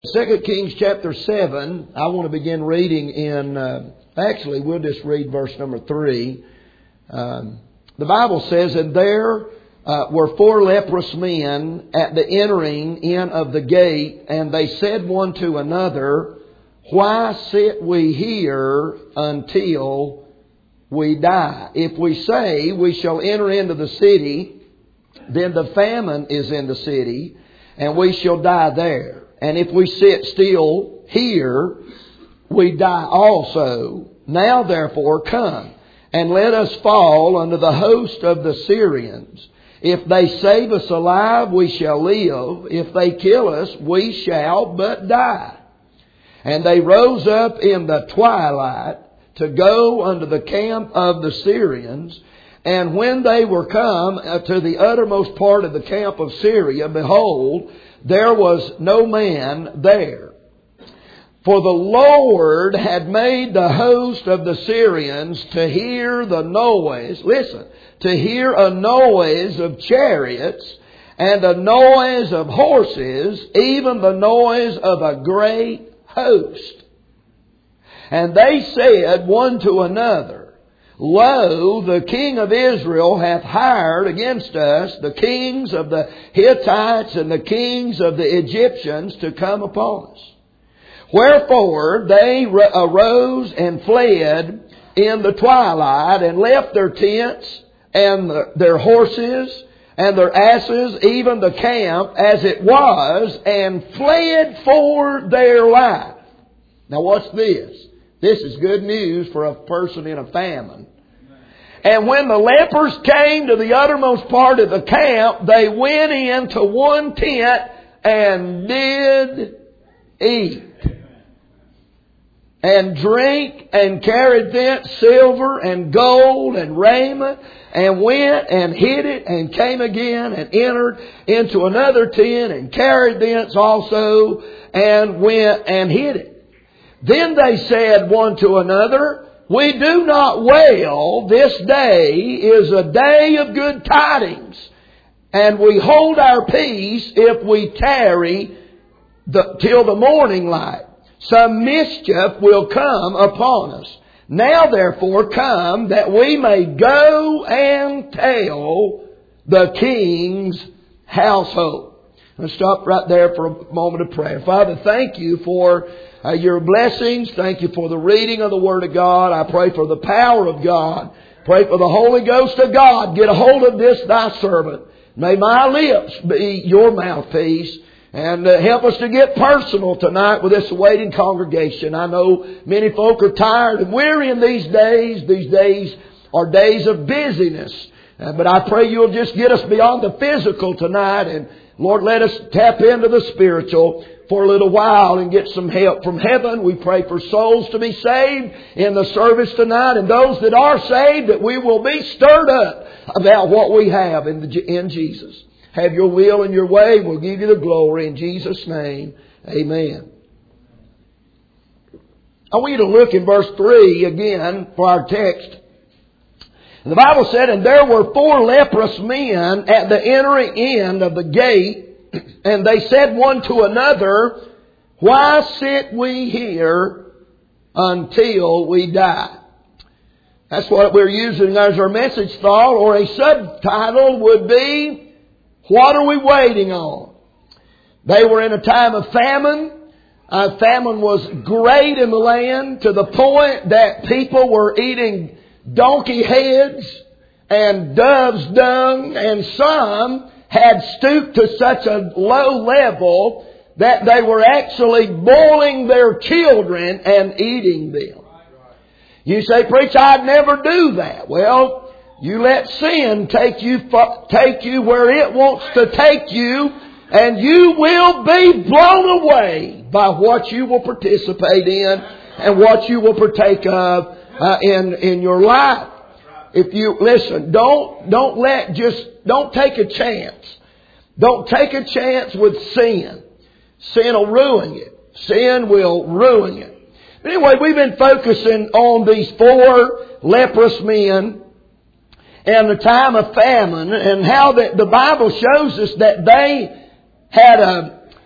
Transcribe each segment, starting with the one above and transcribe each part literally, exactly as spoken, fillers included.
Second Kings chapter seven, I want to begin reading in, uh, actually we'll just read verse number three. Um, the Bible says, And there uh, were four leprous men at the entering in of the gate, and they said one to another, Why sit we here until we die? If we say we shall enter into the city, then the famine is in the city, and we shall die there. And if we sit still here, we die also. Now therefore come, and let us fall under the host of the Syrians. If they save us alive, we shall live. If they kill us, we shall but die. And they rose up in the twilight to go unto the camp of the Syrians. And when they were come to the uttermost part of the camp of Syria, behold, there was no man there. For the Lord had made the host of the Syrians to hear the noise, listen, to hear a noise of chariots and a noise of horses, even the noise of a great host. And they said one to another, Lo, the king of Israel hath hired against us the kings of the Hittites and the kings of the Egyptians to come upon us. Wherefore they arose and fled in the twilight and left their tents and their horses and their asses, even the camp as it was, and fled for their life. Now what's this? This is good news for a person in a famine. And when the lepers came to the uttermost part of the camp, they went into one tent and did eat and drink, and carried thence silver and gold and raiment, and went and hid it, and came again and entered into another tent and carried thence also, and went and hid it. Then they said one to another, We do not wail, this day is a day of good tidings, and we hold our peace if we tarry the, till the morning light. Some mischief will come upon us. Now therefore come, that we may go and tell the king's household. Let's stop right there for a moment of prayer. Father, thank you for uh, your blessings. Thank you for the reading of the Word of God. I pray for the power of God. Pray for the Holy Ghost of God. Get a hold of this thy servant. May my lips be your mouthpiece. And uh, help us to get personal tonight with this waiting congregation. I know many folk are tired and weary in these days. These days are days of busyness. Uh, but I pray you'll just get us beyond the physical tonight. And Lord, let us tap into the spiritual for a little while and get some help from heaven. We pray for souls to be saved in the service tonight. And those that are saved, that we will be stirred up about what we have in, the, in Jesus. Have your will and your way. We'll give you the glory in Jesus' name. Amen. I want you to look in verse three again for our text. The Bible said, And there were four leprous men at the entering in of the gate, and they said one to another, Why sit we here until we die? That's what we're using as our message thought, or a subtitle would be, What are we waiting on? They were in a time of famine. Uh, famine was great in the land to the point that people were eating donkey heads and dove's dung, and some had stooped to such a low level that they were actually boiling their children and eating them. You say, Preacher, I'd never do that. Well, you let sin take you take you where it wants to take you, and you will be blown away by what you will participate in and what you will partake of uh, in in your life. If you listen, don't don't let just don't take a chance. Don't take a chance with sin. Sin will ruin you. Sin will ruin you. Anyway, we've been focusing on these four leprous men and the time of famine, and how that the Bible shows us that they had a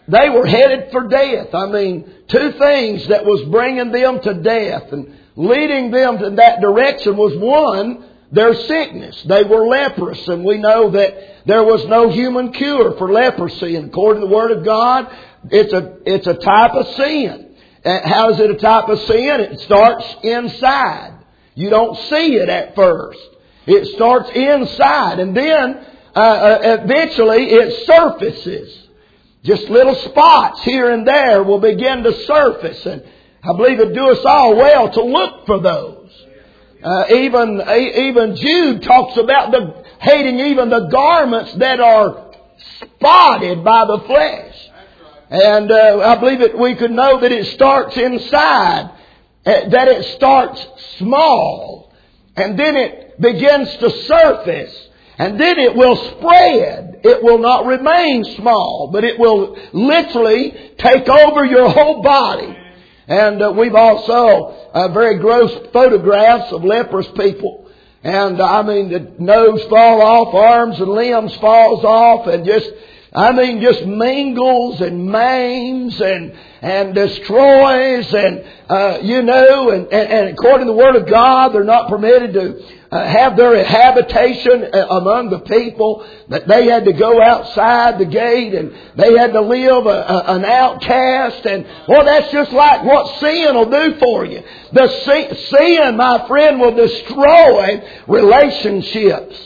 they were headed for death. I mean, two things that was bringing them to death and leading them in that direction was, one, their sickness. They were leprous, and we know that there was no human cure for leprosy. And according to the Word of God, it's a, it's a type of sin. How is it a type of sin? It starts inside. You don't see it at first. It starts inside, and then uh, eventually it surfaces. Just little spots here and there will begin to surface, and I believe it'd do us all well to look for those. Uh, even even Jude talks about the hating even the garments that are spotted by the flesh. And uh, I believe that we could know that it starts inside, that it starts small, and then it begins to surface, and then it will spread. It will not remain small, but it will literally take over your whole body. And uh, we've also uh, very gross photographs of leprous people. And uh, I mean, the nose fall off, arms and limbs falls off, and just, I mean, just mingles and maims and and destroys, and uh, you know, and, and, and according to the Word of God, they're not permitted to uh, have their habitation among the people. That they had to go outside the gate, and they had to live a, a, an outcast. And well, that's just like what sin will do for you. The sin, sin, my friend, will destroy relationships.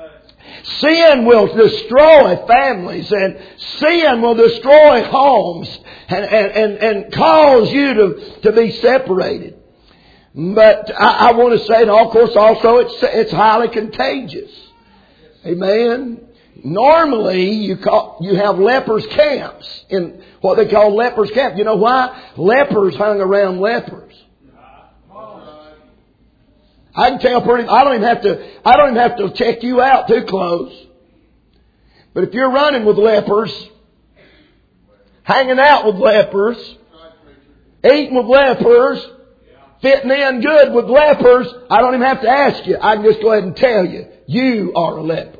Sin will destroy families, and sin will destroy homes, and, and, and, and cause you to, to be separated. But I, I want to say, and of course also it's, it's highly contagious. Amen. Normally you call, you have lepers camps in what they call lepers camp. You know why? Lepers hung around lepers. I can tell pretty, I don't even have to, I don't even have to check you out too close. But if you're running with lepers, hanging out with lepers, eating with lepers, fitting in good with lepers, I don't even have to ask you. I can just go ahead and tell you, you are a leper.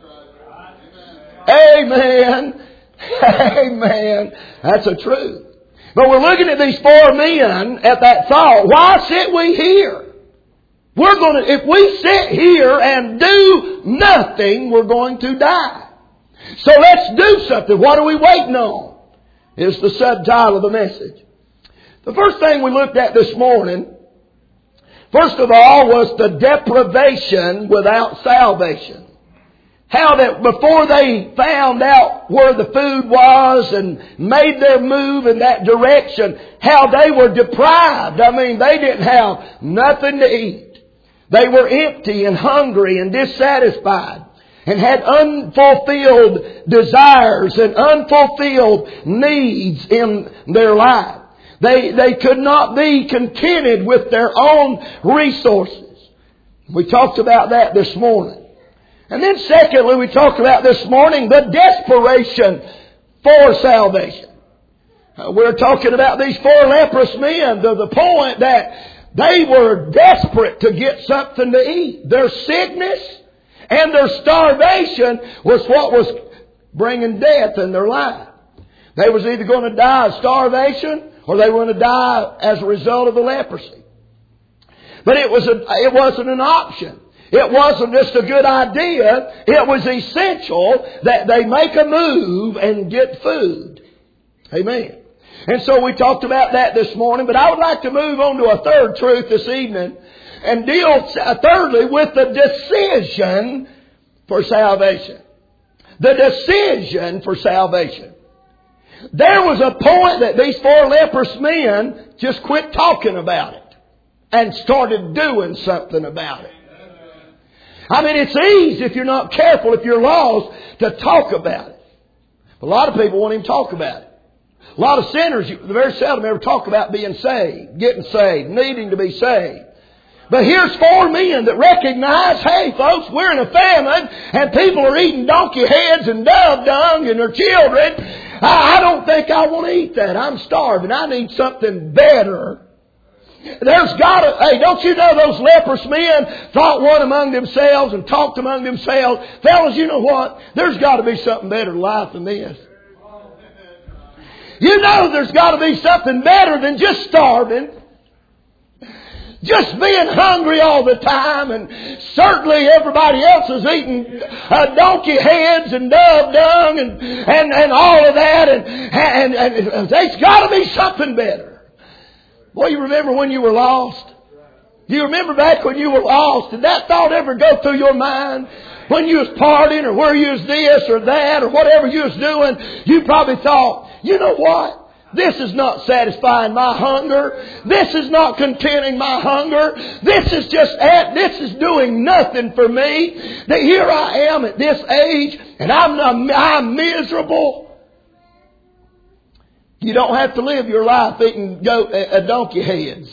Amen. Amen. That's the truth. But we're looking at these four men at that thought. Why sit we here? We're going to, if we sit here and do nothing, we're going to die. So let's do something. What are we waiting on? Is the subtitle of the message. The first thing we looked at this morning, first of all, was the deprivation without salvation. How that before they found out where the food was and made their move in that direction, how they were deprived. I mean, they didn't have nothing to eat. They were empty and hungry and dissatisfied, and had unfulfilled desires and unfulfilled needs in their life. They, they could not be contented with their own resources. We talked about that this morning. And then secondly, we talked about this morning the desperation for salvation. Uh, we're talking about these four leprous men to the point that they were desperate to get something to eat. Their sickness and their starvation was what was bringing death in their life. They was either going to die of starvation or they were going to die as a result of the leprosy. But it was a, it wasn't an option. It wasn't just a good idea. It was essential that they make a move and get food. Amen. And so we talked about that this morning, but I would like to move on to a third truth this evening and deal thirdly with the decision for salvation. The decision for salvation. There was a point that these four leprous men just quit talking about it and started doing something about it. I mean, it's easy if you're not careful, if you're lost, to talk about it. But a lot of people won't even talk about it. A lot of sinners, very seldom ever talk about being saved, getting saved, needing to be saved. But here's four men that recognize, hey folks, we're in a famine and people are eating donkey heads and dove dung and their children. I, I don't think I want to eat that. I'm starving. I need something better. There's got to, hey, don't you know those leprous men thought one among themselves and talked among themselves? Fellas, you know what? There's got to be something better in life than this. You know there's got to be something better than just starving. Just being hungry all the time, and certainly everybody else is eating uh, donkey heads and dove dung and, and, and all of that, and, and, and there's got to be something better. Boy, you remember when you were lost? Do you remember back when you were lost? Did that thought ever go through your mind? When you was partying, or where you was this or that, or whatever you was doing, you probably thought, you know what? This is not satisfying my hunger. This is not contenting my hunger. This is just at, this is doing nothing for me. That here I am at this age and I'm, I'm, I'm miserable. You don't have to live your life eating goat, uh, donkey heads.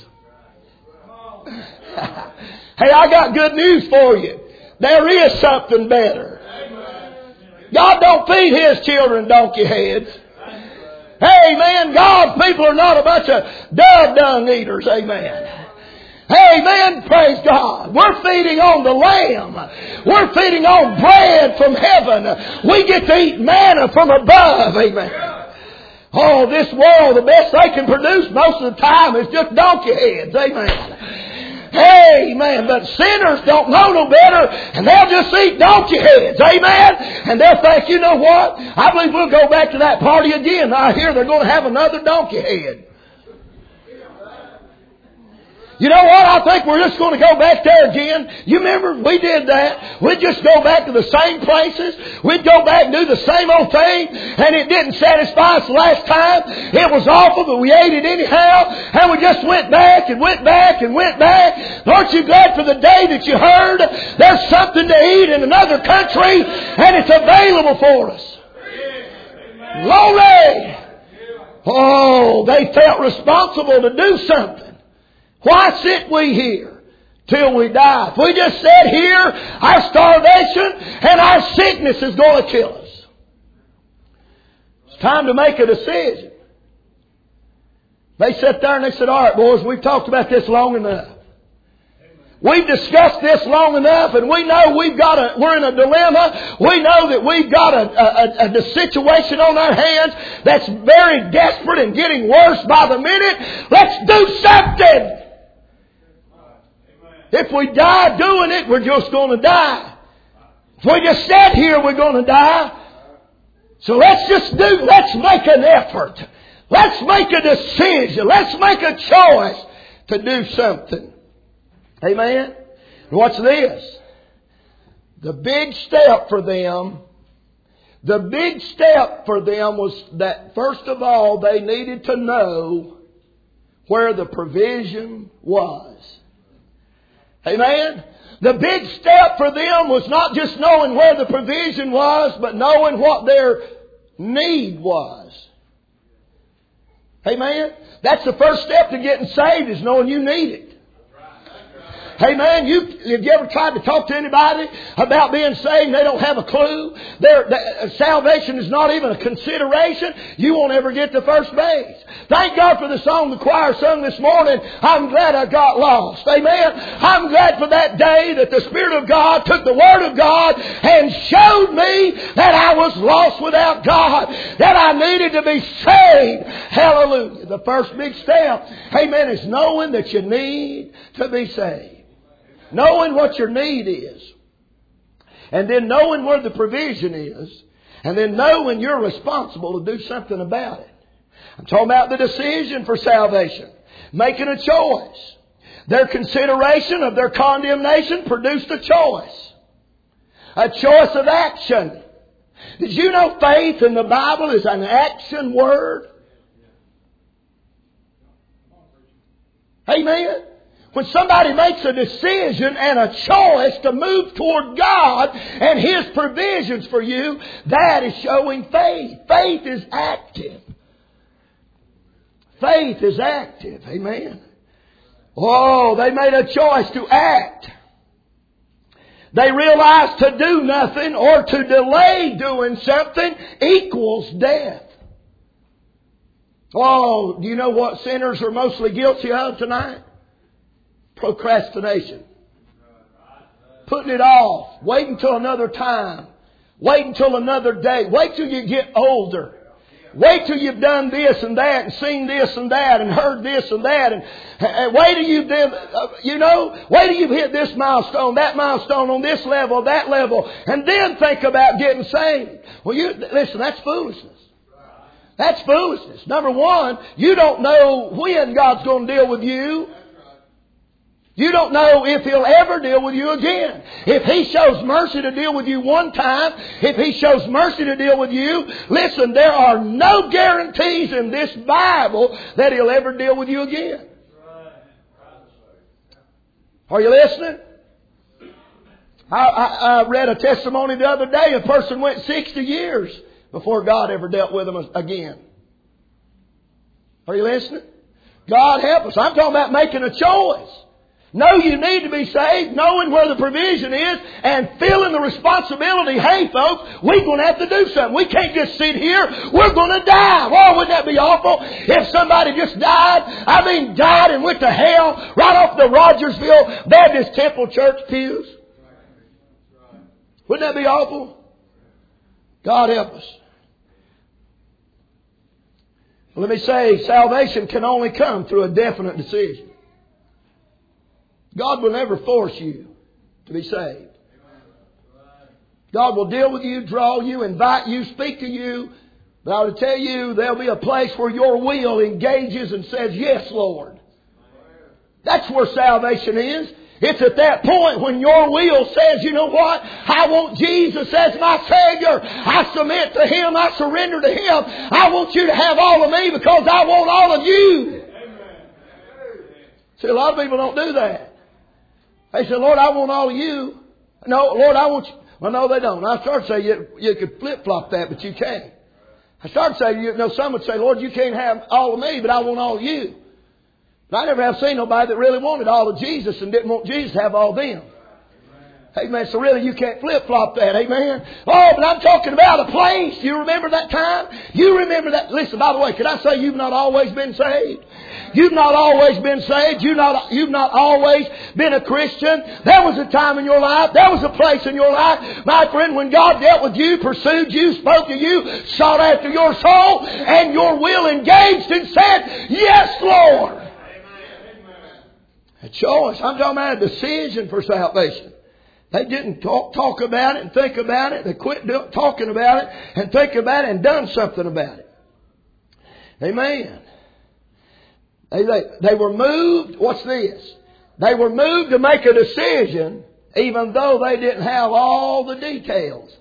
Hey, I got good news for you. There is something better. God don't feed His children donkey heads. Amen. God's people are not a bunch of dove dung eaters. Amen. Amen. Praise God. We're feeding on the Lamb. We're feeding on bread from heaven. We get to eat manna from above. Amen. Oh, this world, the best they can produce most of the time is just donkey heads. Amen. Amen. But sinners don't know no better, and they'll just eat donkey heads. Amen. And they'll think, you know what? I believe we'll go back to that party again. I hear they're going to have another donkey head. You know what? I think we're just going to go back there again. You remember we did that. We'd just go back to the same places. We'd go back and do the same old thing. And it didn't satisfy us last time. It was awful, but we ate it anyhow. And we just went back and went back and went back. Aren't you glad for the day that you heard there's something to eat in another country and it's available for us? Glory! Oh, they felt responsible to do something. Why sit we here till we die? If we just sit here, our starvation and our sickness is going to kill us. It's time to make a decision. They sat there and they said, all right, boys, we've talked about this long enough. We've discussed this long enough, and we know we've got a, we're in a dilemma. We know that we've got a, a, a, a situation on our hands that's very desperate and getting worse by the minute. Let's do something. If we die doing it, we're just going to die. If we just sit here, we're going to die. So let's just do, let's make an effort. Let's make a decision. Let's make a choice to do something. Amen? What's this? The big step for them, the big step for them was that first of all, they needed to know where the provision was. Amen? The big step for them was not just knowing where the provision was, but knowing what their need was. Amen? That's the first step to getting saved, is knowing you need it. Hey man, you, have you ever tried to talk to anybody about being saved and they don't have a clue? Their, their salvation is not even a consideration. You won't ever get to first base. Thank God for the song the choir sung this morning, I'm glad I got lost. Amen. I'm glad for that day that the Spirit of God took the Word of God and showed me that I was lost without God, that I needed to be saved. Hallelujah. The first big step, amen, is knowing that you need to be saved. Knowing what your need is. And then knowing where the provision is. And then knowing you're responsible to do something about it. I'm talking about the decision for salvation. Making a choice. Their consideration of their condemnation produced a choice. A choice of action. Did you know faith in the Bible is an action word? Amen. When somebody makes a decision and a choice to move toward God and His provisions for you, that is showing faith. Faith is active. Faith is active. Amen. Oh, they made a choice to act. They realized to do nothing or to delay doing something equals death. Oh, do you know what sinners are mostly guilty of tonight? Procrastination. Putting it off. Wait until another time. Wait until another day. Wait till you get older. Wait till you've done this and that and seen this and that and heard this and that and, and wait till you've done, uh, you know, wait till you've hit this milestone, that milestone on this level, that level, and then think about getting saved. Well, you listen, that's foolishness. That's foolishness. Number one, you don't know when God's going to deal with you. You don't know if He'll ever deal with you again. If He shows mercy to deal with you one time, if He shows mercy to deal with you, listen, there are no guarantees in this Bible that He'll ever deal with you again. Are you listening? I, I, I read a testimony the other day. A person went sixty years before God ever dealt with them again. Are you listening? God help us. I'm talking about making a choice. Know you need to be saved, knowing where the provision is, and feeling the responsibility. Hey, folks, we're going to have to do something. We can't just sit here. We're going to die. Oh, wouldn't that be awful if somebody just died? I mean, died and went to hell right off the Rogersville Baptist Temple Church pews. Wouldn't that be awful? God help us. Let me say, salvation can only come through a definite decision. God will never force you to be saved. God will deal with you, draw you, invite you, speak to you. But I will tell you, there'll be a place where your will engages and says, yes, Lord. That's where salvation is. It's at that point when your will says, you know what? I want Jesus as my Savior. I submit to Him. I surrender to Him. I want you to have all of me because I want all of you. See, a lot of people don't do that. They say, Lord, I want all of you. No, Lord, I want you. Well, no, they don't. I started saying you, you could flip-flop that, but you can't. I started saying, you know, some would say, Lord, you can't have all of me, but I want all of you. But I never have seen nobody that really wanted all of Jesus and didn't want Jesus to have all of them. Amen. So really you can't flip-flop that. Amen. Oh, but I'm talking about a place. You remember that time? You remember that? Listen, by the way, can I say you've not always been saved? You've not always been saved. You've not, you've not always been a Christian. There was a time in your life. There was a place in your life, my friend, when God dealt with you, pursued you, spoke to you, sought after your soul, and your will engaged and said, yes, Lord. A choice. I'm talking about a decision for salvation. They didn't talk, talk about it and think about it. They quit do, talking about it and think about it and done something about it. Amen. They, they, they were moved. What's this? They were moved to make a decision even though they didn't have all the details.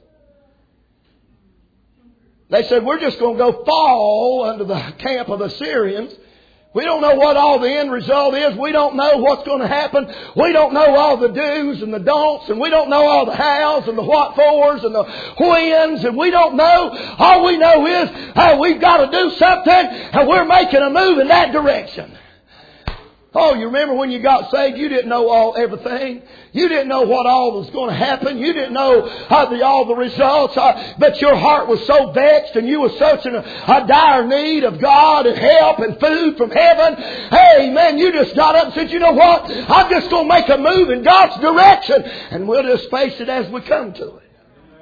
They said, we're just going to go fall under the camp of the Syrians. We don't know what all the end result is. We don't know what's going to happen. We don't know all the do's and the don'ts. And we don't know all the hows and the what fors and the whens. And we don't know. All we know is hey, we've got to do something. And we're making a move in that direction. Oh, you remember when you got saved, you didn't know all everything. You didn't know what all was going to happen. You didn't know how the, all the results. Uh, but your heart was so vexed and you were such in a, a dire need of God and help and food from heaven. Hey, man, you just got up and said, you know what? I'm just going to make a move in God's direction. And we'll just face it as we come to it.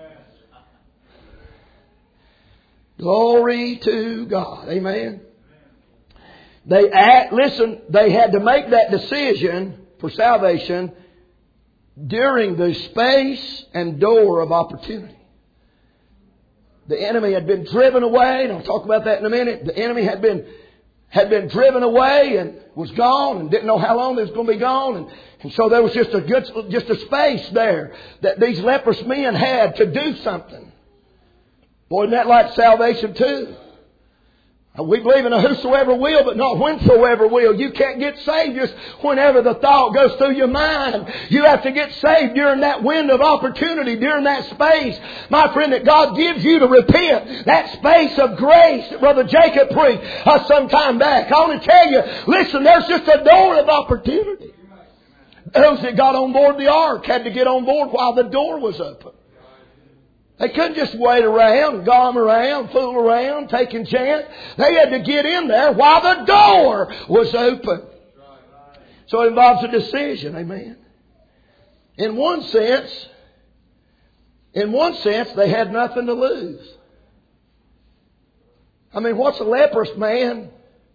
Glory to God. Amen. They act, listen, they had to make that decision for salvation during the space and door of opportunity. The enemy had been driven away, and I'll talk about that in a minute. The enemy had been had been driven away and was gone and didn't know how long it was going to be gone. And, and so there was just a good, just a space there that these leprous men had to do something. Boy, isn't that like salvation too? We believe in a whosoever will, but not whensoever will. You can't get saved just whenever the thought goes through your mind. You have to get saved during that window of opportunity, during that space, my friend, that God gives you to repent. That space of grace that Brother Jacob preached uh, some time back. I want to tell you, listen, there's just a door of opportunity. Those that got on board the ark had to get on board while the door was open. They couldn't just wait around, gom around, fool around, taking chance. They had to get in there while the door was open. So it involves a decision, amen. In one sense, in one sense, they had nothing to lose. I mean, what's a leprous man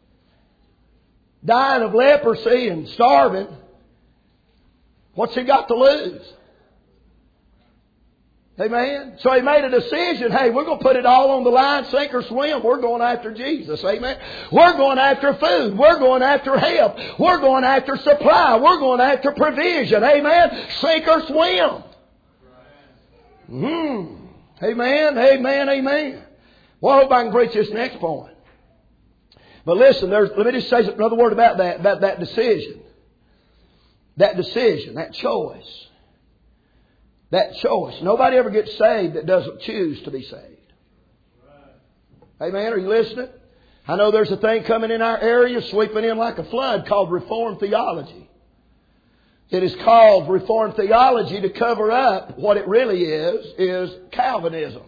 dying of leprosy and starving? What's he got to lose? Amen. So he made a decision. Hey, we're going to put it all on the line, sink or swim. We're going after Jesus. Amen. We're going after food. We're going after help. We're going after supply. We're going after provision. Amen. Sink or swim. Mm. Amen. Amen. Amen. Well, I hope I can preach this next point. But listen, there's, let me just say another word about that, about that decision. That decision, that choice. That choice. Nobody ever gets saved that doesn't choose to be saved. Amen. Are you listening? I know there's a thing coming in our area, sweeping in like a flood, called Reformed theology. It is called Reformed theology to cover up what it really is, is Calvinism.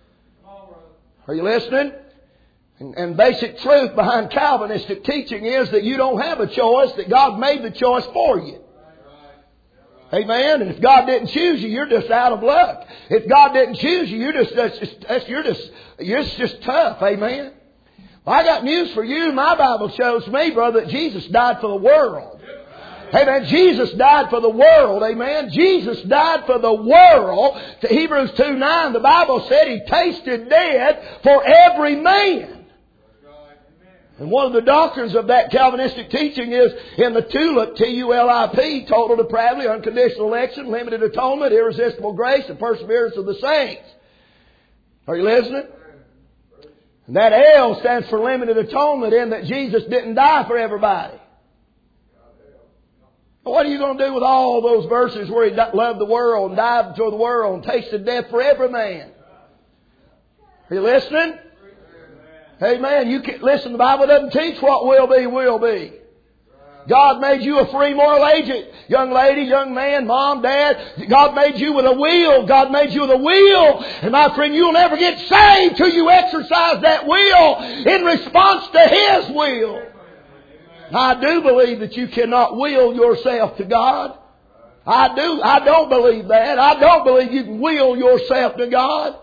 Are you listening? And, and basic truth behind Calvinistic teaching is that you don't have a choice, that God made the choice for you. Amen. And if God didn't choose you, you're just out of luck. If God didn't choose you, you're just, that's just, that's, you're just, you're just tough. Amen. Well, I got news for you. My Bible shows me, brother, that Jesus died for the world. Amen. Jesus died for the world. Amen. Jesus died for the world. To Hebrews two nine, the Bible said He tasted death for every man. And one of the doctrines of that Calvinistic teaching is in the TULIP, T U L I P, total depravity, unconditional election, limited atonement, irresistible grace, and perseverance of the saints. Are you listening? And that L stands for limited atonement, in that Jesus didn't die for everybody. What are you going to do with all those verses where He loved the world and died for the world and tasted death for every man? Are you listening? Amen. You can, listen, the Bible doesn't teach what will be, will be. God made you a free moral agent. Young lady, young man, mom, dad. God made you with a will. God made you with a will. And my friend, you'll never get saved till you exercise that will in response to His will. I do believe that you cannot will yourself to God. I do. I don't believe that. I don't believe you can will yourself to God.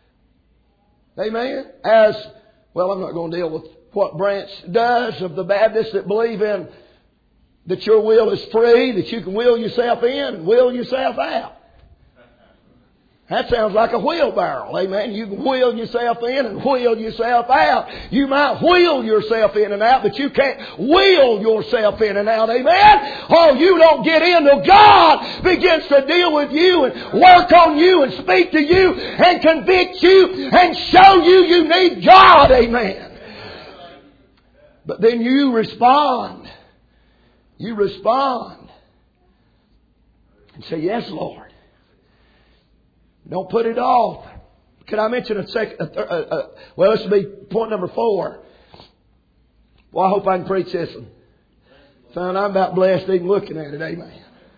Amen. As Well, I'm not going to deal with what Branch does of the Baptists that believe in that your will is free, that you can will yourself in and will yourself out. That sounds like a wheelbarrow. Amen. You can wheel yourself in and wheel yourself out. You might wheel yourself in and out, but you can't wheel yourself in and out. Amen. Oh, you don't get in till God begins to deal with you and work on you and speak to you and convict you and show you you need God. Amen. But then you respond. You respond and say, yes, Lord. Don't put it off. Can I mention a second? A, a, a, well, this will be point number four. Well, I hope I can preach this one. Son, I'm about blessed even looking at it. Amen.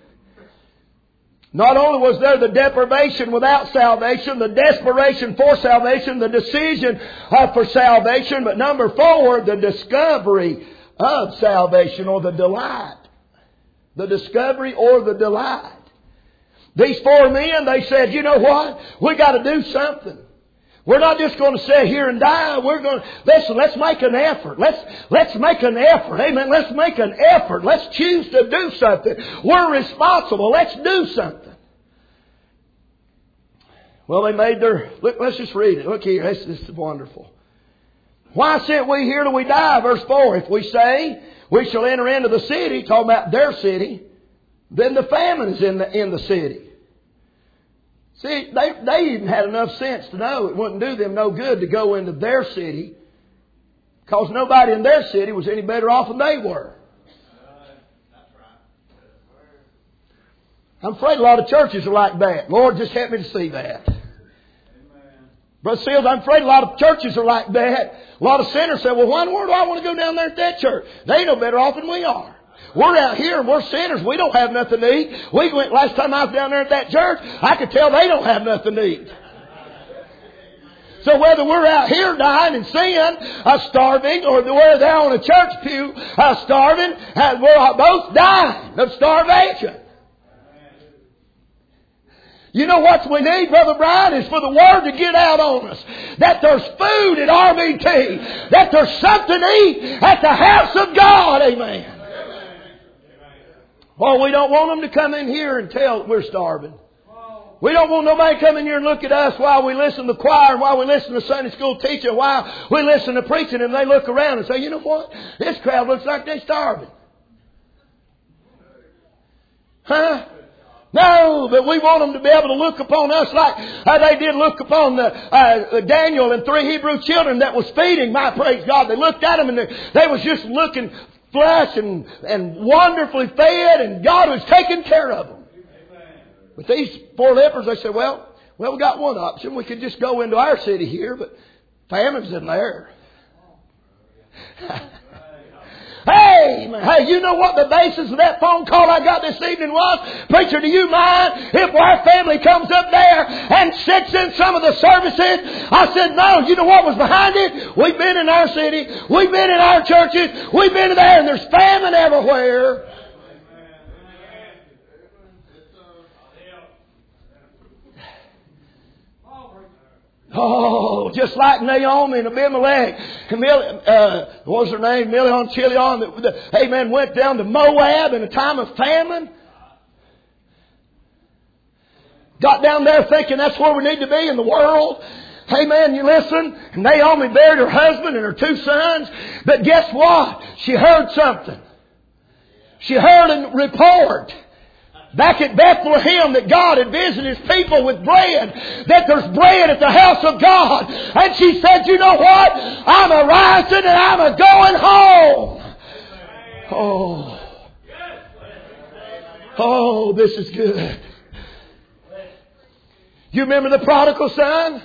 Not only was there the deprivation without salvation, the desperation for salvation, the decision uh, for salvation, but number four, the discovery of salvation, or the delight. The discovery or the delight. These four men, they said, you know what? We got to do something. We're not just going to sit here and die. We're going to, listen, let's make an effort. Let's, let's make an effort. Amen. Let's make an effort. Let's choose to do something. We're responsible. Let's do something. Well, they made their, look, let's just read it. Look here. This, this is wonderful. Why sit we here till we die? Verse four. If we say we shall enter into the city, talking about their city, then the famine is in the, in the city. See, they, they even had enough sense to know it wouldn't do them no good to go into their city, because nobody in their city was any better off than they were. I'm afraid a lot of churches are like that. Lord, just help me to see that. Brother Seals, I'm afraid a lot of churches are like that. A lot of sinners say, well, why in the world do I want to go down there at that church? They ain't no better off than we are. We're out here and we're sinners. We don't have nothing to eat. We went last time I was down there at that church, I could tell they don't have nothing to eat. So whether we're out here dying in sin, uh, starving, or we're there on a church pew uh, starving, uh, we're both dying of starvation. You know what we need, Brother Brian, is for the Word to get out on us. That there's food at R B T. That there's something to eat at the house of God. Amen. Well, we don't want them to come in here and tell that we're starving. We don't want nobody to come in here and look at us while we listen to the choir and while we listen to Sunday school teaching, while we listen to preaching, and they look around and say, you know what? This crowd looks like they're starving. Huh? No, but we want them to be able to look upon us like uh, they did look upon the, uh, Daniel and three Hebrew children that was feeding. My praise God. They looked at them and they, they was just looking flush and, and wonderfully fed, and God was taking care of them. But these four lepers, they said, well, well, we got one option. We could just go into our city here, but famine's in there. Hey, hey, you know what the basis of that phone call I got this evening was? Preacher, do you mind if our family comes up there and sits in some of the services? I said, no. You know what was behind it? We've been in our city. We've been in our churches. We've been there, and there's famine everywhere. Oh, just like Naomi and Abimelech. Uh, what was her name? Milion Chilion. That, amen. Went down to Moab in a time of famine. Got down there thinking that's where we need to be in the world. Amen. You listen. Naomi buried her husband and her two sons. But guess what? She heard something. She heard a report back at Bethlehem that God had visited His people with bread. That there's bread at the house of God. And she said, you know what? I'm a rising and I'm a going home. Oh. Oh, this is good. You remember the prodigal son?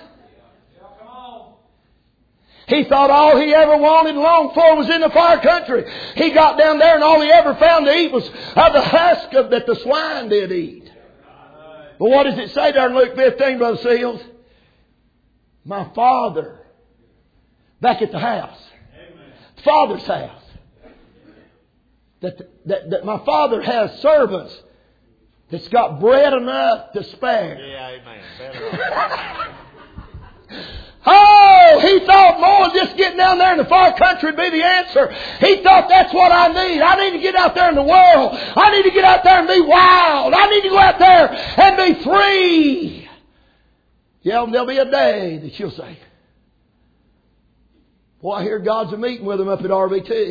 He thought all he ever wanted and longed for was in the far country. He got down there and all he ever found to eat was of the husk of, that the swine did eat. But what does it say there in Luke fifteen, Brother Seals? My Father, back at the house, the Father's house, that, that, that my Father has servants that's got bread enough to spare. Yeah, amen. Oh, he thought more than just getting down there in the far country would be the answer. He thought that's what I need. I need to get out there in the world. I need to get out there and be wild. I need to go out there and be free. Yeah, and there'll be a day that you'll say, boy, I hear God's a meeting with him up at R B T.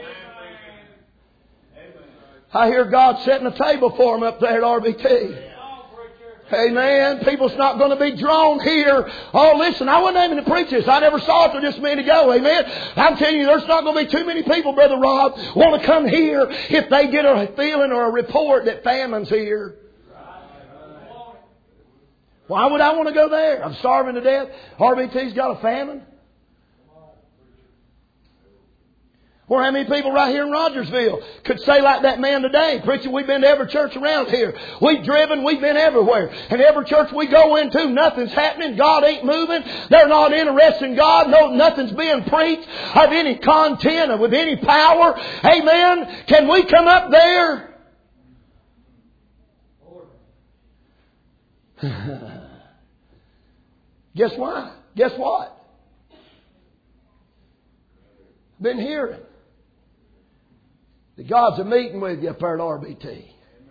I hear God setting a table for him up there at R B T. Amen. People's not going to be drawn here. Oh, listen, I wasn't aiming to preach this. I never saw it till just a minute ago. Amen. I'm telling you, there's not going to be too many people, Brother Rob, want to come here if they get a feeling or a report that famine's here. Why would I want to go there? I'm starving to death. R B T's got a famine. Or how many people right here in Rogersville could say like that man today, preacher, we've been to every church around here. We've driven, we've been everywhere. And every church we go into, nothing's happening. God ain't moving. They're not interested in God. No, nothing's being preached of any content or with any power. Amen. Can we come up there? Guess why? Guess what? Been hearing that God's a meeting with you up there at R B T.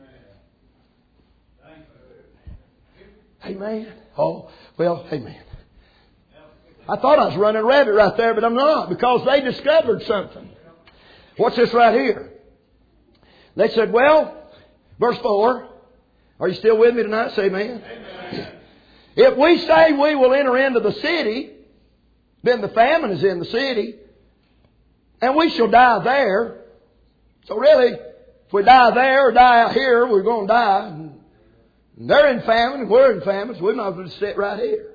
Amen. Oh, well, amen. I thought I was running a rabbit right there, but I'm not, because they discovered something. What's this right here? They said, well, verse four. Are you still with me tonight? Say amen. Amen. If we say we will enter into the city, then the famine is in the city, and we shall die there. So really, if we die there or die out here, we're going to die. And they're in famine and we're in famine, so we might as well just sit right here.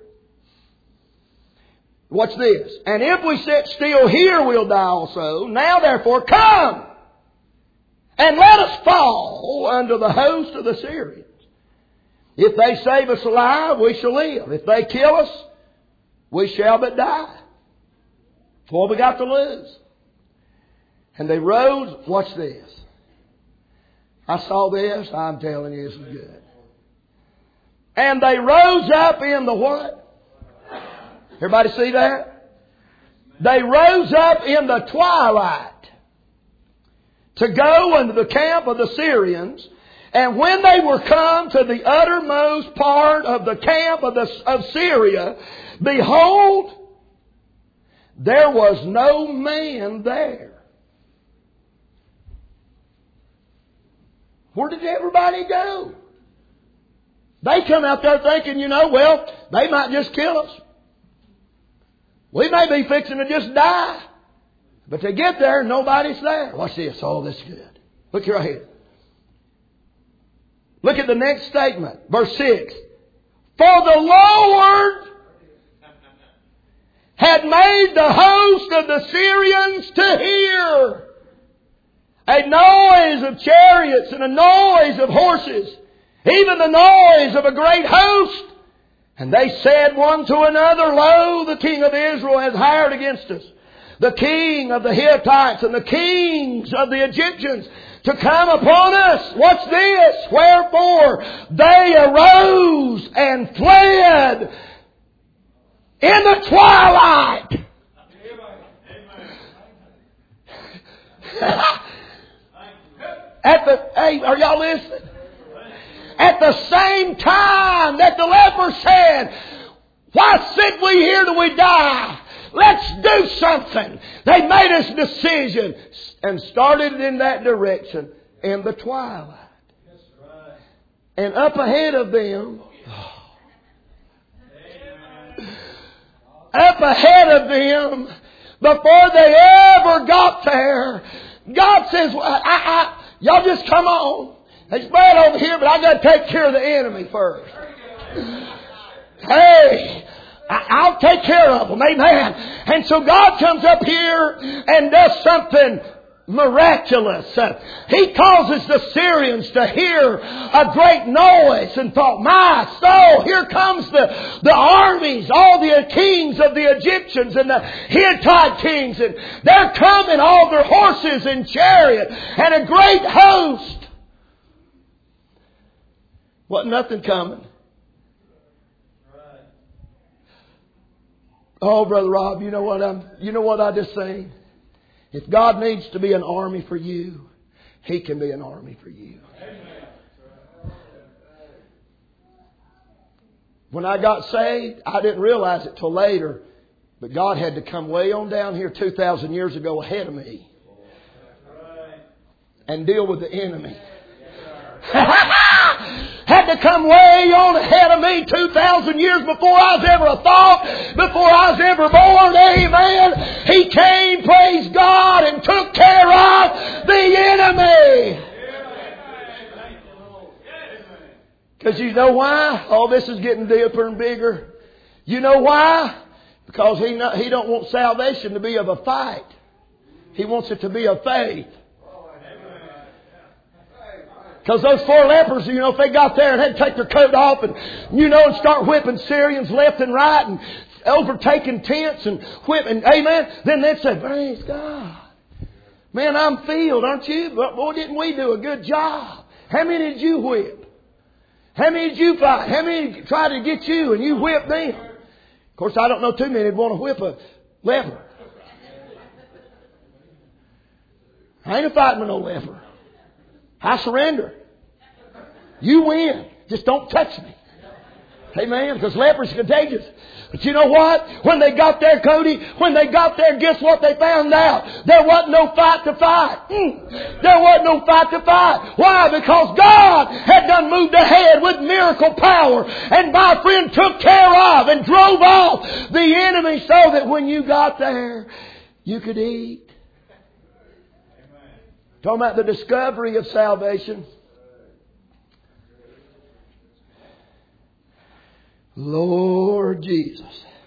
Watch this. And if we sit still here, we'll die also. Now therefore, come and let us fall under the host of the Syrians. If they save us alive, we shall live. If they kill us, we shall but die. That's what we got to lose. And they rose. Watch this. I saw this. I'm telling you, this is good. And they rose up in the what? Everybody see that? They rose up in the twilight to go into the camp of the Syrians. And when they were come to the uttermost part of the camp of, the, of Syria, behold, there was no man there. Where did everybody go? They come out there thinking, you know, well, they might just kill us. We may be fixing to just die. But they get there, nobody's there. Watch this. Oh, this is good. Look right here. Look at the next statement. Verse six. For the Lord had made the host of the Syrians to hear a noise of chariots and a noise of horses, even the noise of a great host. And they said one to another, Lo, the king of Israel has hired against us the king of the Hittites and the kings of the Egyptians to come upon us. What's this? Wherefore they arose and fled in the twilight. At the, hey, are y'all listening? At the same time that the leper said, why sit we here till we die? Let's do something. They made us a decision and started in that direction in the twilight. And up ahead of them, up ahead of them, before they ever got there, God says, I, I, y'all just come on. It's bad over here, but I got to take care of the enemy first. Hey, I'll take care of them. Amen. And so God comes up here and does something miraculous. Uh, he causes the Syrians to hear a great noise and thought, my soul, here comes the, the armies, all the kings of the Egyptians and the Hittite kings. And they're coming, all their horses and chariots and a great host. Wasn't nothing coming. Oh, Brother Rob, you know what I'm, you know what I just saying? If God needs to be an army for you, He can be an army for you. When I got saved, I didn't realize it till later, but God had to come way on down here two thousand years ago ahead of me and deal with the enemy. Had to come way on ahead of me two thousand years before I was ever a thought, before I was ever born. Amen. He came, praise God, and took care of the enemy. Because you know why? Oh, this is getting deeper and bigger. You know why? Because he, not, he don't want salvation to be of a fight. He wants it to be of faith. Because those four lepers, you know, if they got there and had to take their coat off and, you know, and start whipping Syrians left and right and overtaking tents and whipping, amen, then they'd say, praise God. Man, I'm filled, aren't you? But boy, didn't we do a good job? How many did you whip? How many did you fight? How many tried to get you and you whipped them? Of course, I don't know too many that want to whip a leper. I ain't a fighting with no leper. I surrender. You win. Just don't touch me. Amen. Because leper's contagious. But you know what? When they got there, Cody, when they got there, guess what they found out? There wasn't no fight to fight. Mm. There wasn't no fight to fight. Why? Because God had done moved ahead with miracle power. And my friend took care of and drove off the enemy so that when you got there, you could eat. Talking about the discovery of salvation. Lord Jesus.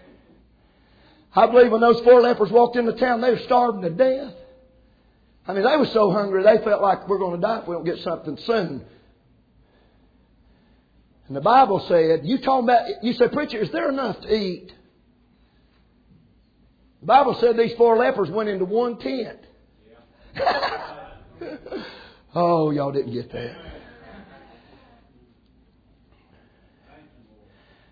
I believe when those four lepers walked into town, they were starving to death. I mean, they were so hungry, they felt like we're going to die if we don't get something soon. And the Bible said, you talking about, you said, preacher, is there enough to eat? The Bible said these four lepers went into one tent. Oh, y'all didn't get that.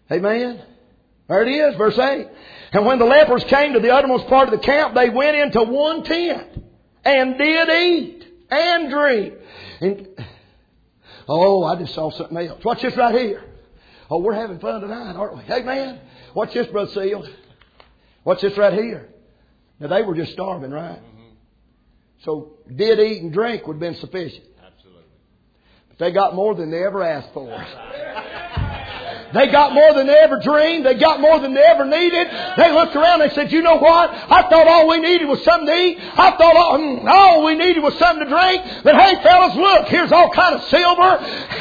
Amen. There it is, verse eight. And when the lepers came to the uttermost part of the camp, they went into one tent and did eat and drink. And, oh, I just saw something else. Watch this right here. Oh, we're having fun tonight, aren't we? Amen. Watch this, Brother Seals. Watch this right here. Now, they were just starving, right? Mm-hmm. So, did eat and drink would have been sufficient. Absolutely. But they got more than they ever asked for. They got more than they ever dreamed. They got more than they ever needed. They looked around and they said, you know what? I thought all we needed was something to eat. I thought all, mm, all we needed was something to drink. But hey, fellas, look. Here's all kind of silver.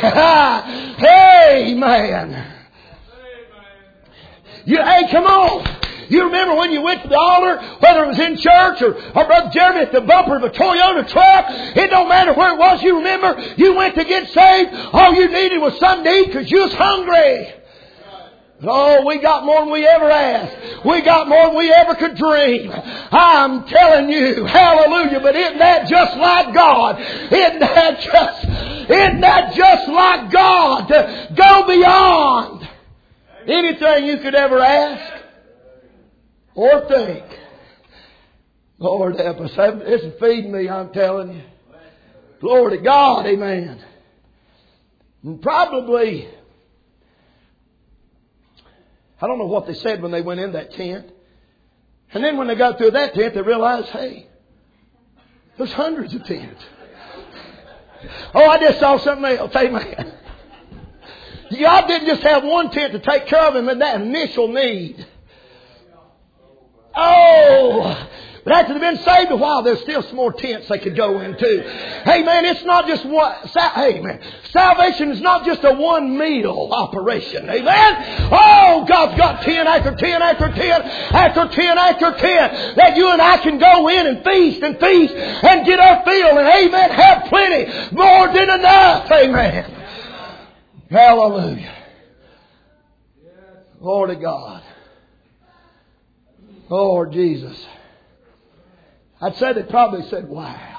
Amen. You, hey, come on. You remember when you went to the altar, whether it was in church or, or Brother Jeremy at the bumper of a Toyota truck, it don't matter where it was. You remember you went to get saved. All you needed was something to eat because you was hungry. Oh, we got more than we ever asked. We got more than we ever could dream. I'm telling you, hallelujah, but isn't that just like God? Isn't that just, isn't that just like God to go beyond anything you could ever ask or think? Lord help us. This is feeding me, I'm telling you. Glory to God, amen. And probably, I don't know what they said when they went in that tent. And then when they got through that tent, they realized, hey, there's hundreds of tents. Oh, I just saw something else. Amen. God didn't just have one tent to take care of him in that initial need. Oh, but after they've been saved a while, there's still some more tents they could go into. Hey man, it's not just one. Hey man, salvation is not just a one meal operation. Amen. Oh, God's got ten after ten after ten after ten after ten that you and I can go in and feast and feast and get our fill and amen, have plenty, more than enough. Amen. Hallelujah. Glory to God. Lord Jesus. I'd say they probably said, wow.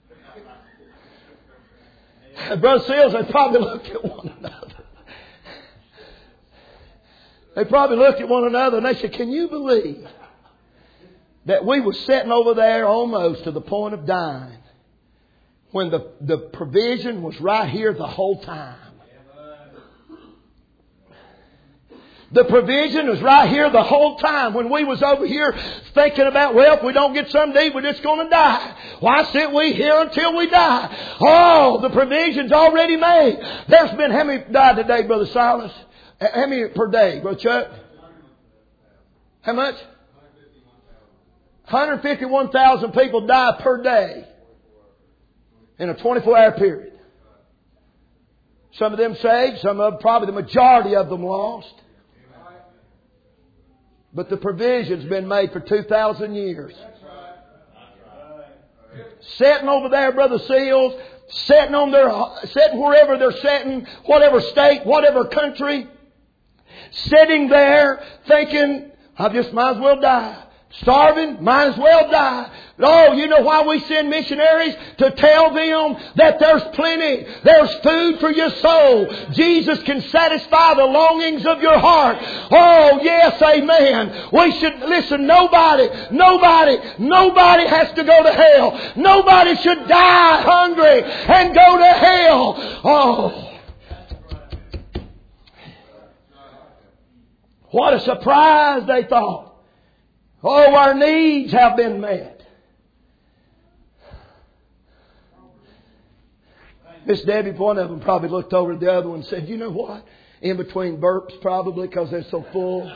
Brother Seals, they probably looked at one another. They probably looked at one another and they said, can you believe that we were sitting over there almost to the point of dying when the, the provision was right here the whole time? The provision was right here the whole time when we was over here thinking about, well, if we don't get something to eat, we're just going to die. Why sit we here until we die? Oh, the provision's already made. There's been, how many died today, Brother Silas? How many per day, Brother Chuck? How much? one hundred fifty-one thousand people die per day in a twenty-four hour period. Some of them saved, some of them, probably the majority of them lost. But the provision's been made for two thousand years. Sitting over there, Brother Seals, sitting on their, sitting wherever they're sitting, whatever state, whatever country, sitting there thinking, I just might as well die. Starving, might as well die. Oh, you know why we send missionaries? To tell them that there's plenty. There's food for your soul. Jesus can satisfy the longings of your heart. Oh, yes, amen. We should, listen, nobody, nobody, nobody has to go to hell. Nobody should die hungry and go to hell. Oh. What a surprise, they thought. Oh, our needs have been met. Miss Debbie, one of them probably looked over at the other one and said, you know what? In between burps probably because they're so full.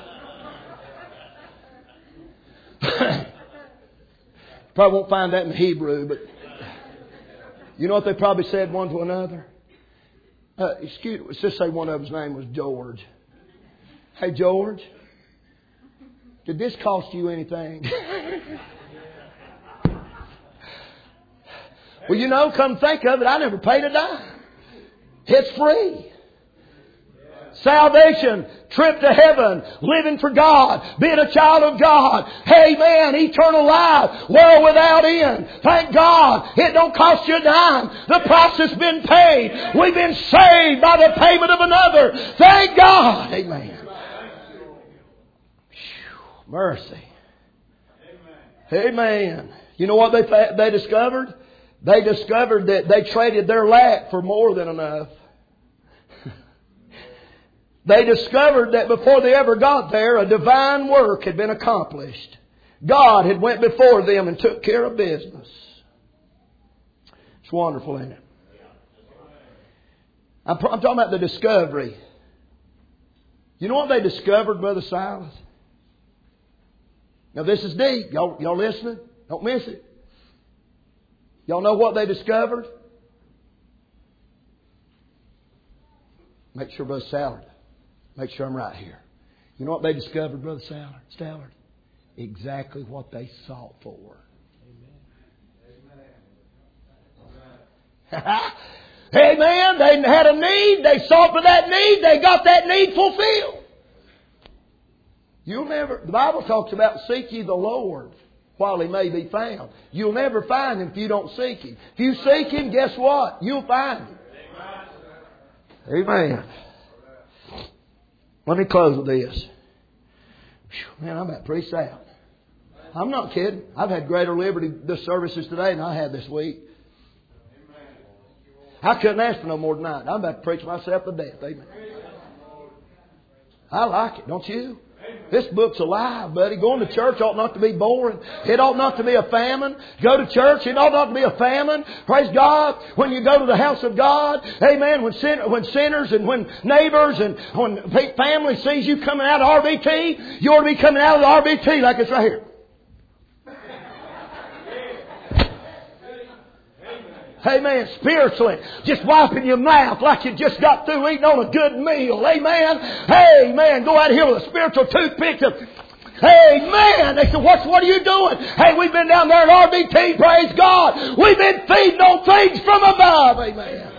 Probably won't find that in Hebrew, but you know what they probably said one to another? Uh, excuse, let's just say one of them's name was George. Hey, George. Did this cost you anything? Well, you know, come think of it, I never paid a dime. It's free. Salvation, trip to heaven, living for God, being a child of God. Amen. Eternal life, world without end. Thank God. It don't cost you a dime. The price has been paid. We've been saved by the payment of another. Thank God. Amen. mercy. Amen. Amen. You know what they they discovered? They discovered that they traded their lack for more than enough. They discovered that before they ever got there, a divine work had been accomplished. God had went before them and took care of business. It's wonderful, isn't it? I'm, I'm talking about the discovery. You know what they discovered, Brother Silas? Now this is deep. Y'all, y'all listening? Don't miss it. Y'all know what they discovered? Make sure, Brother Sallard. Make sure I'm right here. You know what they discovered, Brother Sallard? Sallard? Exactly what they sought for. Amen. Amen. They had a need. They sought for that need. They got that need fulfilled. You'll never, the Bible talks about seek ye the Lord while He may be found. You'll never find Him if you don't seek Him. If you seek Him, guess what? You'll find Him. Amen. Let me close with this. Man, I'm about pretty sad. I'm not kidding. I've had greater liberty this services today than I had this week. I couldn't ask for no more than that. I'm about to preach myself to death. Amen. I like it, don't you? This book's alive, buddy. Going to church ought not to be boring. It ought not to be a famine. Go to church, it ought not to be a famine. Praise God. When you go to the house of God, amen, when, sin, when sinners and when neighbors and when family sees you coming out of R B T, you ought to be coming out of the R B T like it's right here. Amen. Spiritually. Just wiping your mouth like you just got through eating on a good meal. Amen. Amen. Go out here with a spiritual toothpick. Amen. They said, What's, what are you doing? Hey, we've been down there at R B T. Praise God. We've been feeding on things from above. Amen.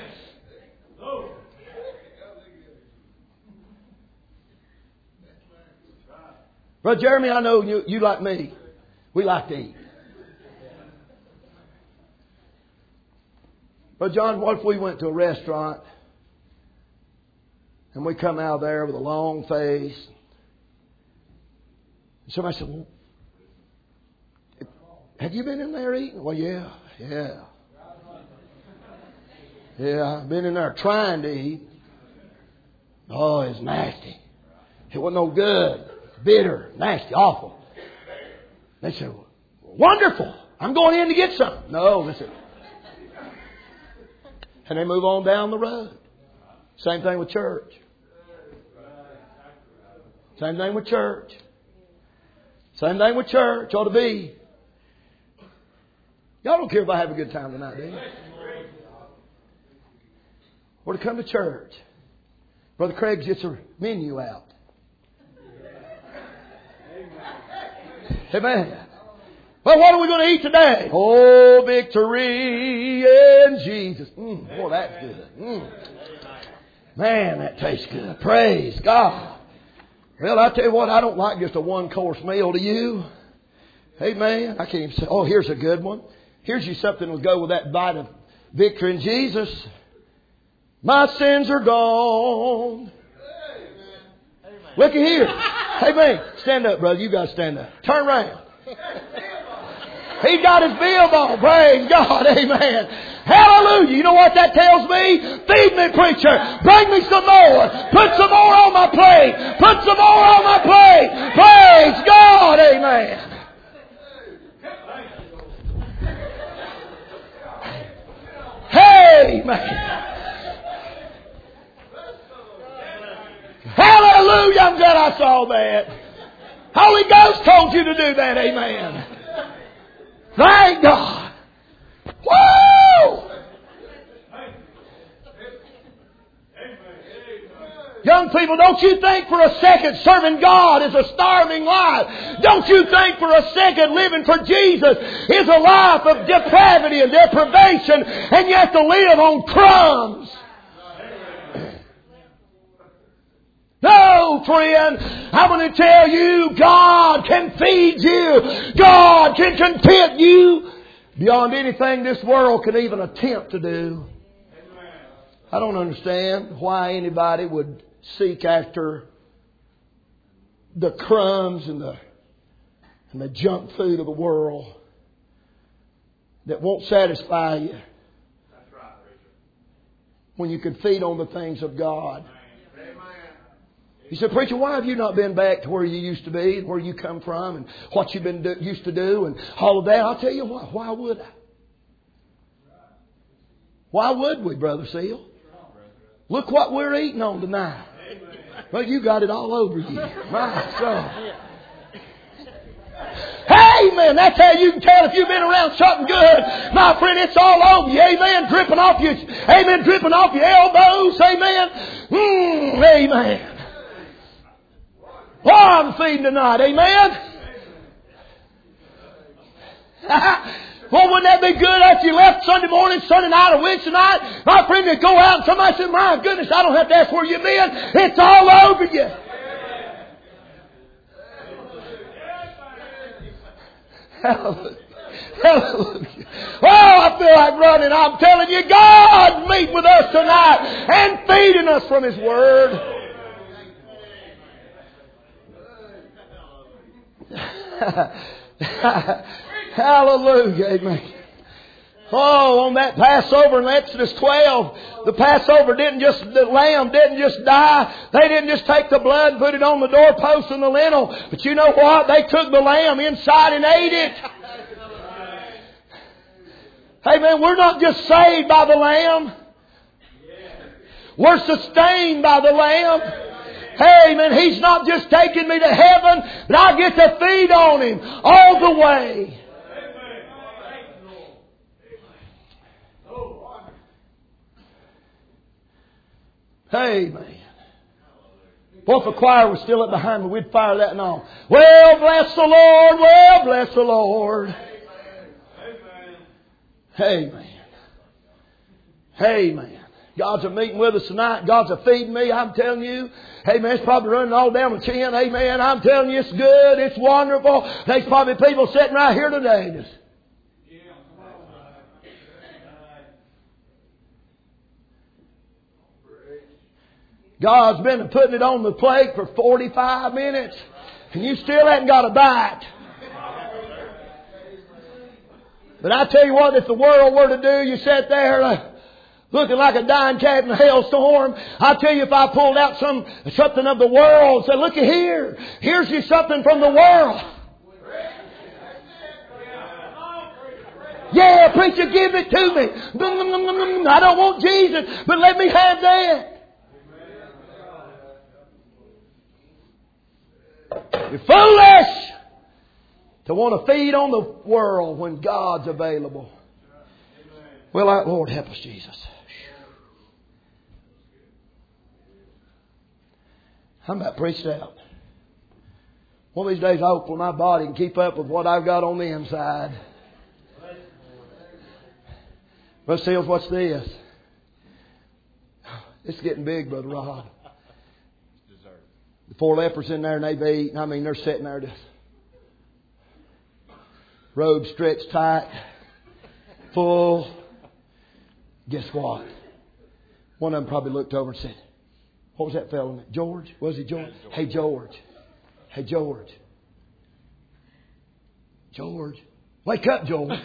Brother Jeremy, I know you, you like me. We like to eat. But John, what if we went to a restaurant and we come out there with a long face? Somebody said, well, have you been in there eating? Well, yeah, yeah. Yeah, I've been in there trying to eat. Oh, it's nasty. It wasn't no good. Bitter, nasty, awful. They said, wonderful. I'm going in to get some. No, they said, and they move on down the road. Same thing with church. Same thing with church. Same thing with church. Ought to be. Y'all don't care if I have a good time tonight, do you? Or to come to church. Brother Craig gets a menu out. Amen. Well, what are we going to eat today? Oh, victory in Jesus. Mm, boy, that's good. Mm. Man, that tastes good. Praise God. Well, I tell you what, I don't like just a one-course meal. Do you? Amen. I can't even say, oh, here's a good one. Here's you something that'll go with that bite of victory in Jesus. My sins are gone. Looky here. Amen. Stand up, brother. You got to stand up. Turn around. He got his bib on. Praise God. Amen. Hallelujah. You know what that tells me? Feed me, preacher. Bring me some more. Put some more on my plate. Put some more on my plate. Praise God. Amen. Amen. Hallelujah. I'm glad I saw that. Holy Ghost told you to do that. Amen. Thank God. Woo! Young people, don't you think for a second serving God is a starving life. Don't you think for a second living for Jesus is a life of depravity and deprivation, and you have to live on crumbs. No, friend, I'm going to tell you, God can feed you. God can content you beyond anything this world can even attempt to do. I don't understand why anybody would seek after the crumbs and the and the junk food of the world that won't satisfy you when you can feed on the things of God. You said, preacher, why have you not been back to where you used to be, where you come from, and what you've been do, used to do, and all of that? I'll tell you what. Why would I? Why would we, Brother Seal? Look what we're eating on tonight. Well, you got it all over you. My son. Amen. That's how you can tell if you've been around something good. My friend, it's all over you. Amen. Dripping off you. Amen. Dripping off your elbows. Amen. Mm, amen. Oh, I'm feeding tonight. Amen. Well, wouldn't that be good after you left Sunday morning, Sunday night, or Wednesday night? My friend, to go out and somebody said, my goodness, I don't have to ask where you've been. It's all over you. Hallelujah. Hallelujah. Oh, I feel like running. I'm telling you, God's meeting with us tonight and feeding us from His Word. Hallelujah. Amen. Oh, on that Passover in Exodus twelve, the Passover didn't just, the lamb didn't just die. They didn't just take the blood and put it on the doorpost and the lintel. But you know what? They took the lamb inside and ate it. Hey man, we're not just saved by the lamb. We're sustained by the lamb. Hey man, He's not just taking me to heaven, but I get to feed on Him all the way. Hey man. Boy, if the choir was still up behind me, we'd fire that and all. Well, bless the Lord. Well, bless the Lord. Hey man. Hey man. God's a meeting with us tonight. God's a feeding me. I'm telling you. Hey man, it's probably running all down the chin. Amen. I'm telling you, it's good. It's wonderful. There's probably people sitting right here today. Just, God's been putting it on the plate for forty-five minutes. And you still haven't got a bite. But I tell you what, if the world were to do, you sat there uh, looking like a dying cat in a hailstorm. I tell you, if I pulled out some something of the world and said, look at here. Here's you something from the world. Yeah, preacher, give it to me. I don't want Jesus, but let me have that. You're foolish to want to feed on the world when God's available. Well, I, Lord, help us, Jesus. I'm about preached out. One of these days, I hope my body can keep up with what I've got on the inside. Brother Seals, what's this? It's getting big, Brother Rod. The four lepers in there and they've eaten. I mean, they're sitting there just robes stretched tight, full. Guess what? One of them probably looked over and said, what was that fellow? George? Was he George? Hey, George. Hey, George. George. Wake up, George.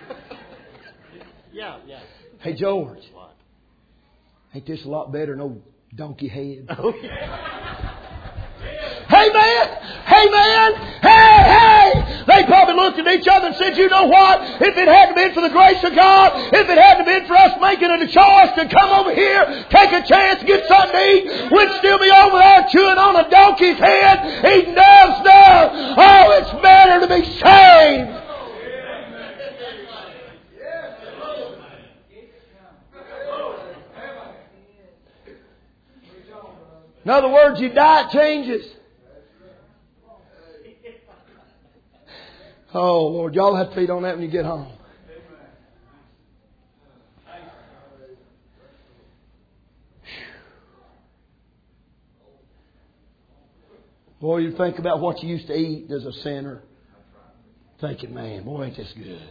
Yeah, yeah. Hey, George. Ain't this a lot better than old donkey head? Oh, yeah. Hey man! Hey man! Hey, hey! They probably looked at each other and said, you know what? If it hadn't been for the grace of God, if it hadn't been for us making it a choice to come over here, take a chance, get something to eat, we'd still be over there chewing on a donkey's head, eating dove's stuff. Oh, it's better to be saved. In other words, your diet changes. Oh, Lord, y'all have to feed on that when you get home. Boy, you think about what you used to eat as a sinner. Thinking, man, boy, ain't this good.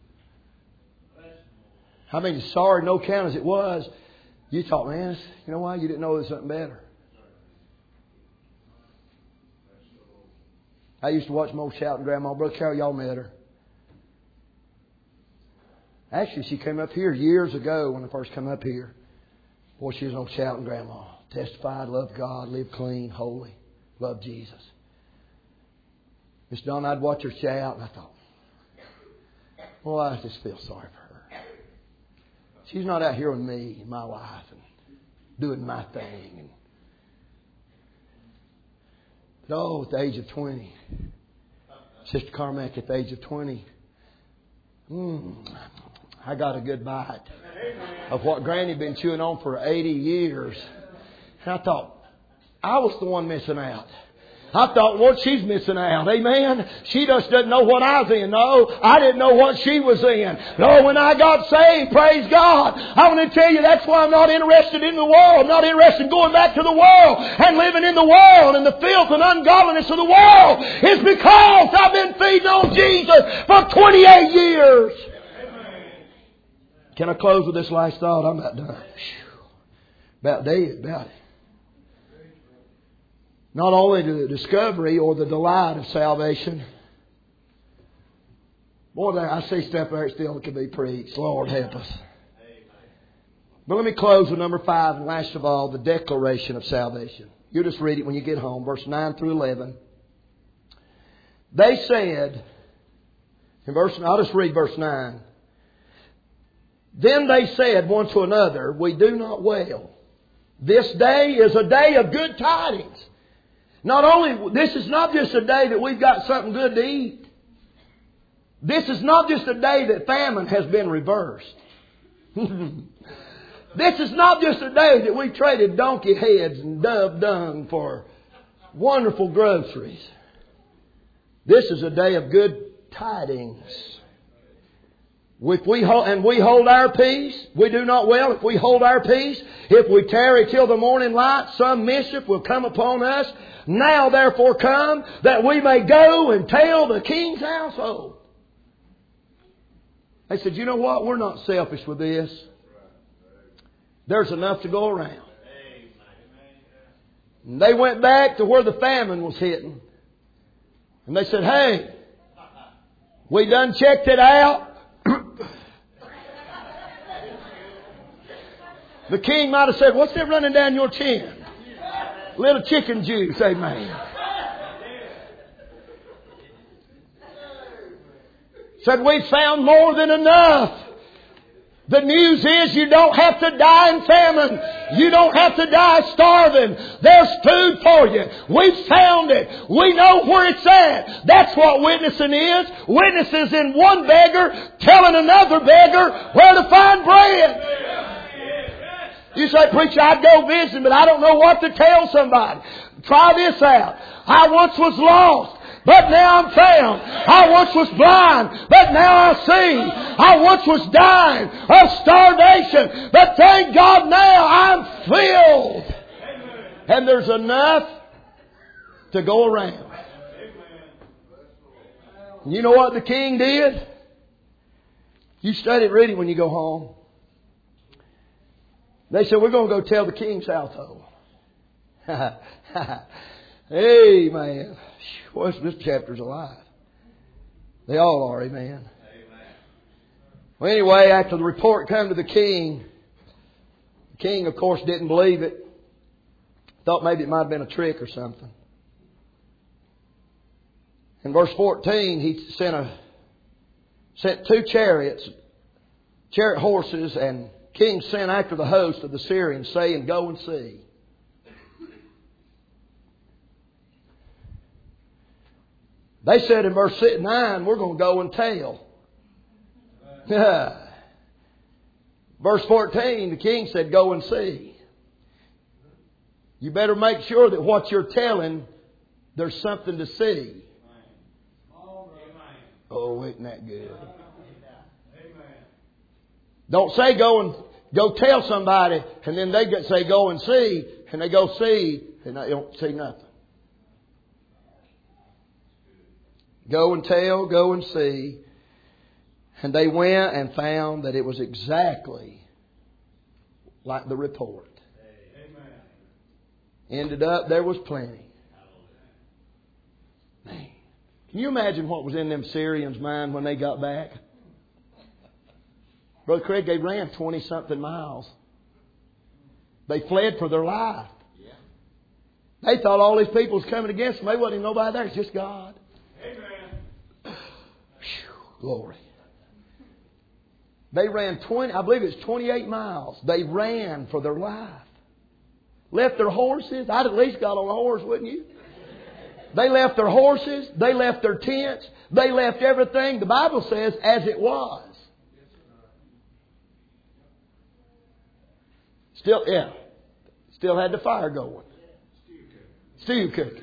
I mean, sorry, no count as it was, you thought, man, you know why? You didn't know there was something better. I used to watch my old shouting grandma. Brother Carol, y'all met her. Actually, she came up here years ago when I first came up here. Boy, she was an old shouting grandma. Testified, loved God, lived clean, holy, loved Jesus. Miss Donna, I'd watch her shout, and I thought, well, I just feel sorry for her. She's not out here with me in my life and doing my thing. And, but oh, at the age of twenty, Sister Carmack, at the age of twenty, mm, I got a good bite of what Granny had been chewing on for eighty years. And I thought, I was the one missing out. I thought, what she's missing out. Amen. She just doesn't know what I was in. No, I didn't know what she was in. No, when I got saved, praise God. I want to tell you, that's why I'm not interested in the world. I'm not interested in going back to the world and living in the world and the filth and ungodliness of the world. It's because I've been feeding on Jesus for twenty-eight years. Can I close with this last thought? I'm about done. About dead, about it. Not only the discovery or the delight of salvation. Boy, I see stuff there still that can be preached. Lord, help us. But let me close with number five, and last of all, the declaration of salvation. You'll just read it when you get home, verse nine through eleven. They said, in verse, I'll just read verse nine. Then they said one to another, we do not well. This day is a day of good tidings. Not only, this is not just a day that we've got something good to eat. This is not just a day that famine has been reversed. This is not just a day that we traded donkey heads and dove dung for wonderful groceries. This is a day of good tidings. If we hold, and we hold our peace, we do not well. If we hold our peace, if we tarry till the morning light, some mischief will come upon us. Now therefore come, that we may go and tell the king's household. They said, you know what? We're not selfish with this. There's enough to go around. And they went back to where the famine was hitting. And they said, hey, we done checked it out. The king might have said, what's that running down your chin? Little chicken juice, amen. Said, we found more than enough. The news is you don't have to die in famine. You don't have to die starving. There's food for you. We found it. We know where it's at. That's what witnessing is. Witnesses in one beggar telling another beggar where to find bread. You say, preacher, I'd go visit, but I don't know what to tell somebody. Try this out. I once was lost, but now I'm found. I once was blind, but now I see. I once was dying of starvation, but thank God now I'm filled. And there's enough to go around. You know what the king did? You study it ready when you go home. They said, we're going to go tell the king's household. Amen. Well, this chapter's alive. They all are, amen. Amen. Well, anyway, after the report came to the king, the king, of course, didn't believe it. Thought maybe it might have been a trick or something. In verse fourteen, he sent a sent two chariots, chariot horses, and king sent after the host of the Syrians, saying, go and see. They said in verse nine, we're going to go and tell. Verse fourteen, the king said, go and see. You better make sure that what you're telling, there's something to see. Oh, isn't that good? Don't say go and go tell somebody, and then they get say go and see, and they go see, and they don't see nothing. Go and tell, go and see. And they went and found that it was exactly like the report. Amen. Ended up, there was plenty. Man. Can you imagine what was in them Syrians' mind when they got back? Brother Craig, they ran twenty-something miles. They fled for their life. They thought all these people was coming against them. They wasn't even nobody there. It's just God. Amen. Whew, glory. They ran twenty, I believe it's twenty-eight miles. They ran for their life. Left their horses. I'd at least got on a horse, wouldn't you? They left their horses. They left their tents. They left everything. The Bible says as it was. Still, yeah. Still had the fire going. Stew cooking.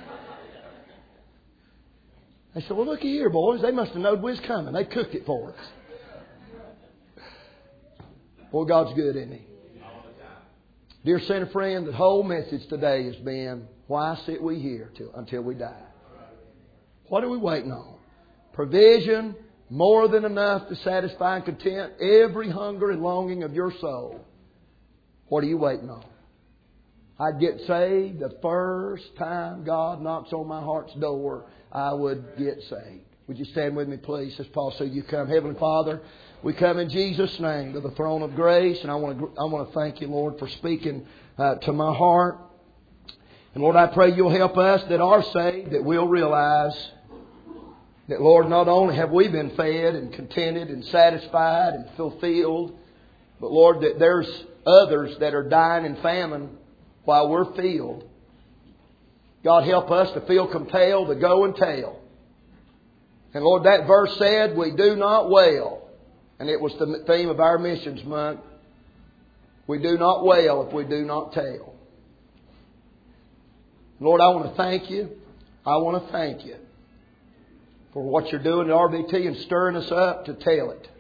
They said, well, looky here, boys. They must have known we was coming. They cooked it for us. Boy, God's good, isn't He? Dear sinner friend, the whole message today has been, why sit we here till, until we die? What are we waiting on? Provision, more than enough to satisfy and content every hunger and longing of your soul. What are you waiting on? I'd get saved the first time God knocks on my heart's door. I would get saved. Would you stand with me, please, as Paul said, you come. Heavenly Father, we come in Jesus' name to the throne of grace, and I want to I want to thank you, Lord, for speaking uh, to my heart. And Lord, I pray you'll help us that are saved, that we'll realize that, Lord, not only have we been fed and contented and satisfied and fulfilled, but Lord, that there's others that are dying in famine while we're filled. God, help us to feel compelled to go and tell. And Lord, that verse said, we do not wail. And it was the theme of our missions month. We do not wail if we do not tell. Lord, I want to thank you. I want to thank you for what you're doing at R B T and stirring us up to tell it.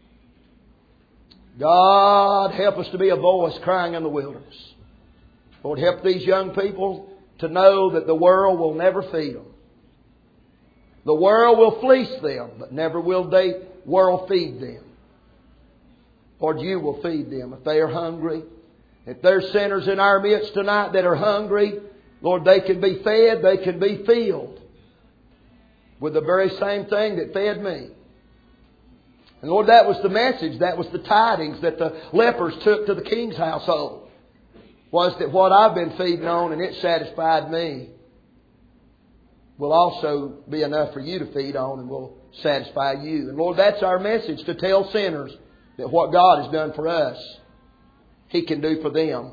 God, help us to be a voice crying in the wilderness. Lord, help these young people to know that the world will never feed them. The world will fleece them, but never will the world feed them. Lord, you will feed them if they are hungry. If there's sinners in our midst tonight that are hungry, Lord, they can be fed, they can be filled with the very same thing that fed me. And Lord, that was the message, that was the tidings that the lepers took to the king's household. Was that what I've been feeding on and it satisfied me will also be enough for you to feed on and will satisfy you. And Lord, that's our message, to tell sinners that what God has done for us, He can do for them.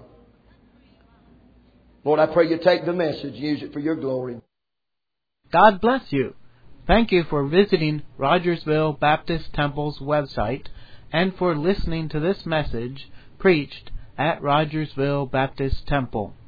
Lord, I pray you take the message, use it for your glory. God bless you. Thank you for visiting Rogersville Baptist Temple's website and for listening to this message preached at Rogersville Baptist Temple.